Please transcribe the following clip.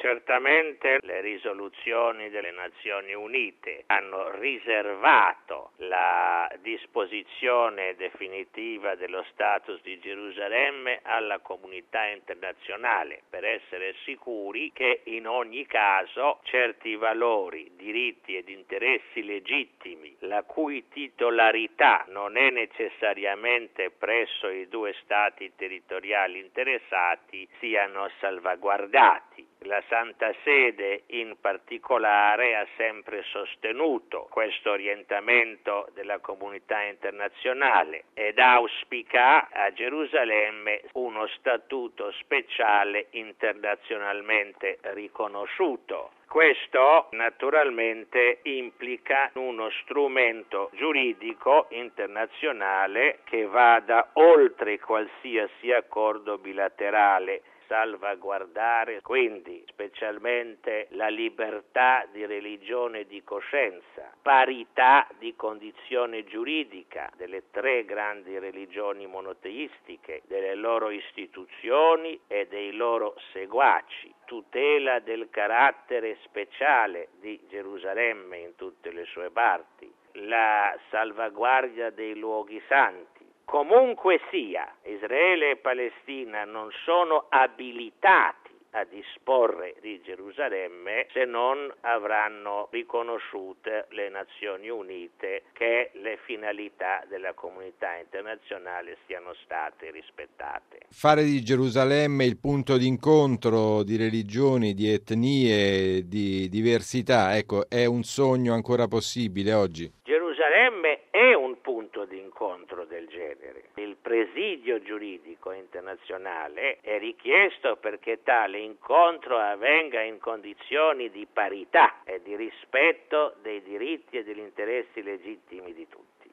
Certamente le risoluzioni delle Nazioni Unite hanno riservato la disposizione definitiva dello status di Gerusalemme alla comunità internazionale per essere sicuri che in ogni caso certi valori, diritti ed interessi legittimi, la cui titolarità non è necessariamente presso i due stati territoriali interessati, siano salvaguardati. La Santa Sede in particolare ha sempre sostenuto questo orientamento della comunità internazionale ed auspica a Gerusalemme uno statuto speciale internazionalmente riconosciuto. Questo naturalmente implica uno strumento giuridico internazionale che vada oltre qualsiasi accordo bilaterale, salvaguardare quindi specialmente la libertà di religione e di coscienza, parità di condizione giuridica delle tre grandi religioni monoteistiche, delle loro istituzioni e dei loro seguaci, tutela del carattere speciale di Gerusalemme in tutte le sue parti, la salvaguardia dei luoghi santi. Comunque sia, Israele e Palestina non sono abilitati a disporre di Gerusalemme se non avranno riconosciute le Nazioni Unite che le finalità della comunità internazionale siano state rispettate. Fare di Gerusalemme il punto d'incontro di religioni, di etnie, di diversità, ecco, è un sogno ancora possibile oggi? Gerusalemme è un punto d'incontro del genere. Il presidio giuridico internazionale è richiesto perché tale incontro avvenga in condizioni di parità e di rispetto dei diritti e degli interessi legittimi di tutti.